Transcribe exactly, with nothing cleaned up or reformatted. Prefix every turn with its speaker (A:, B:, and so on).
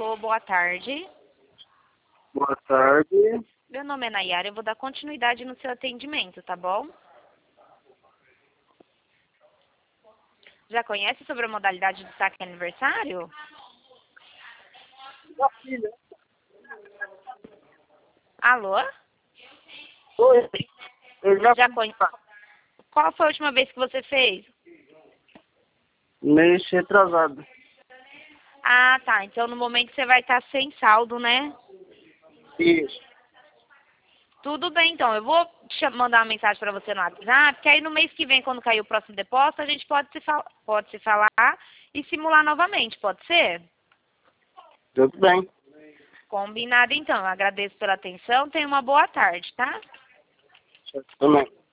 A: Alô, boa tarde.
B: Boa tarde.
A: Meu nome é Nayara, eu vou dar continuidade no seu atendimento, tá bom? Já conhece sobre a modalidade de saque aniversário?
B: Minha filha.
A: Alô?
B: Oi. Eu já,
A: Já conhece? Qual foi a última vez que você fez?
B: mês retrasado.
A: Ah, tá. Então no momento você vai estar sem saldo, né?
B: Isso.
A: Tudo bem, então. Eu vou te mandar uma mensagem para você no WhatsApp, que aí no mês que vem, quando cair o próximo depósito, a gente pode se, fal pode se falar e simular novamente, pode ser?
B: Tudo bem.
A: Combinado, então. Eu agradeço pela atenção. Tenha uma boa tarde, tá?
B: Também.